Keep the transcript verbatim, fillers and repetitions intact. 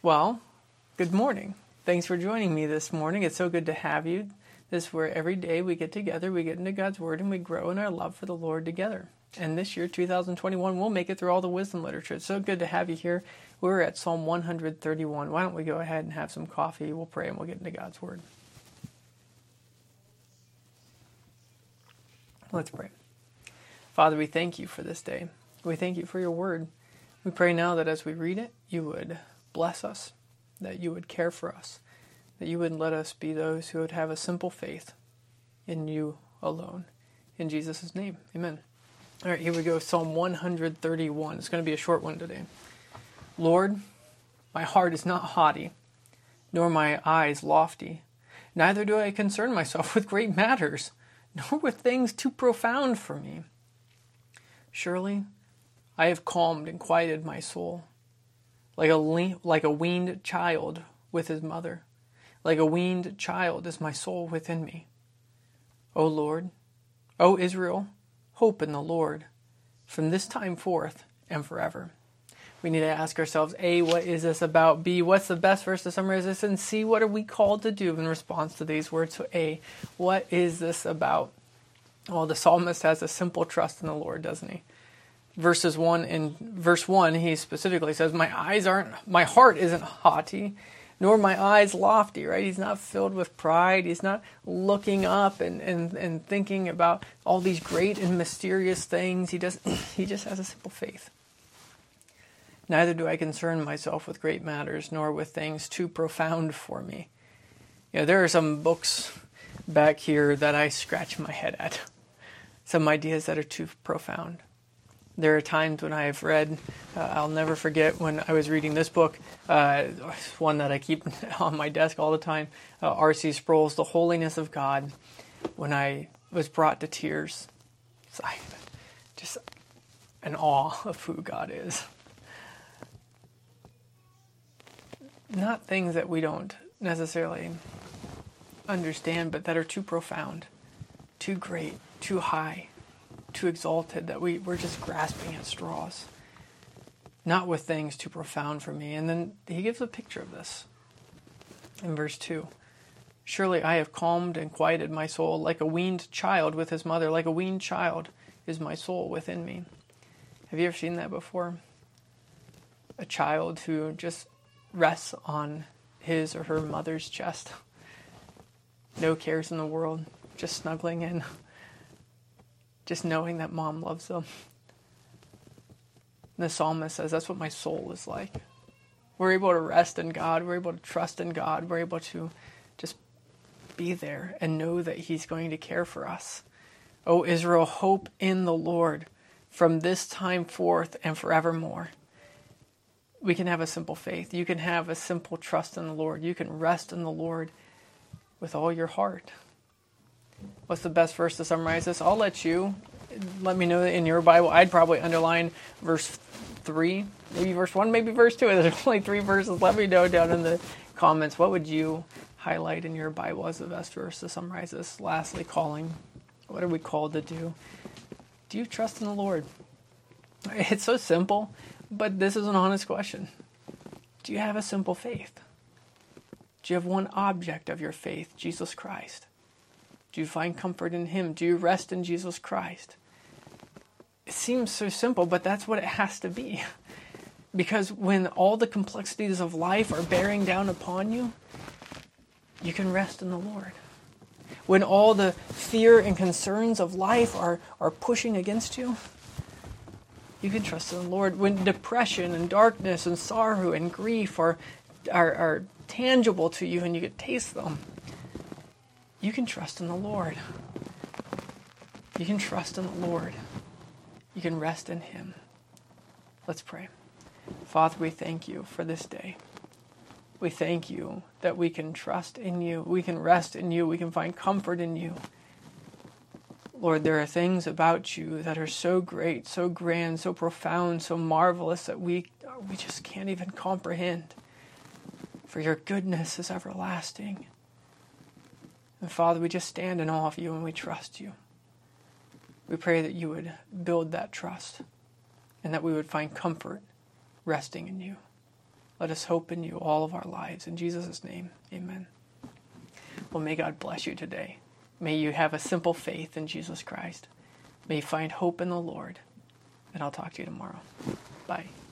Well, good morning. Thanks for joining me this morning. It's so good to have you. This is where every day we get together, we get into God's Word, and we grow in our love for the Lord together. And this year, two thousand twenty-one, we'll make it through all the wisdom literature. It's so good to have you here. We're at Psalm one thirty-one. Why don't we go ahead and have some coffee? We'll pray and we'll get into God's Word. Let's pray. Father, we thank you for this day. We thank you for your Word. We pray now that as we read it, you would bless us, that you would care for us, that you would let us be those who would have a simple faith in you alone. In Jesus' name, amen. All right, here we go. Psalm one thirty-one. It's going to be a short one today. Lord, my heart is not haughty, nor my eyes lofty. Neither do I concern myself with great matters, nor with things too profound for me. Surely I have calmed and quieted my soul, like a le- like a weaned child with his mother. Like a weaned child is my soul within me. O Lord, O Israel, hope in the Lord, from this time forth and forever. We need to ask ourselves, A, what is this about? B, what's the best verse to summarize this? And C, what are we called to do in response to these words? So A, what is this about? Well, the psalmist has a simple trust in the Lord, doesn't he? Verses one in verse one, he specifically says, My eyes aren't, my heart isn't haughty, nor my eyes lofty, right? He's not filled with pride. He's not looking up and, and, and thinking about all these great and mysterious things. He does he just has a simple faith. Neither do I concern myself with great matters, nor with things too profound for me. You know, there are some books back here that I scratch my head at. Some ideas that are too profound. There are times when I have read, uh, I'll never forget when I was reading this book, uh, one that I keep on my desk all the time, uh, R C Sproul's The Holiness of God. When I was brought to tears, it's like just an awe of who God is. Not things that we don't necessarily understand, but that are too profound, too great, too high, too exalted, that we, we're just grasping at straws. Not with things too profound for me. And then he gives a picture of this in verse two. Surely I have calmed and quieted my soul like a weaned child with his mother. Like a weaned child is my soul within me. Have you ever seen that before? A child who just rests on his or her mother's chest. No cares in the world, just snuggling in. Just knowing that mom loves them. And the psalmist says, that's what my soul is like. We're able to rest in God. We're able to trust in God. We're able to just be there and know that he's going to care for us. O Israel, hope in the Lord from this time forth and forevermore. We can have a simple faith. You can have a simple trust in the Lord. You can rest in the Lord with all your heart. What's the best verse to summarize this? I'll let you. Let me know that in your Bible. I'd probably underline verse three, maybe verse one, maybe verse two. There's only three verses. Let me know down in the comments. What would you highlight in your Bible as the best verse to summarize this? Lastly, calling. What are we called to do? Do you trust in the Lord? It's so simple, but this is an honest question. Do you have a simple faith? Do you have one object of your faith, Jesus Christ? Do you find comfort in him? Do you rest in Jesus Christ? It seems so simple, but that's what it has to be. Because when all the complexities of life are bearing down upon you, you can rest in the Lord. When all the fear and concerns of life are, are pushing against you, you can trust in the Lord. When depression and darkness and sorrow and grief are, are, are tangible to you and you can taste them, you can trust in the Lord. You can trust in the Lord. You can rest in him. Let's pray. Father, we thank you for this day. We thank you that we can trust in you. We can rest in you. We can find comfort in you. Lord, there are things about you that are so great, so grand, so profound, so marvelous that we, we just can't even comprehend. For your goodness is everlasting. And Father, we just stand in awe of you and we trust you. We pray that you would build that trust and that we would find comfort resting in you. Let us hope in you all of our lives. In Jesus' name, amen. Well, may God bless you today. May you have a simple faith in Jesus Christ. May you find hope in the Lord. And I'll talk to you tomorrow. Bye.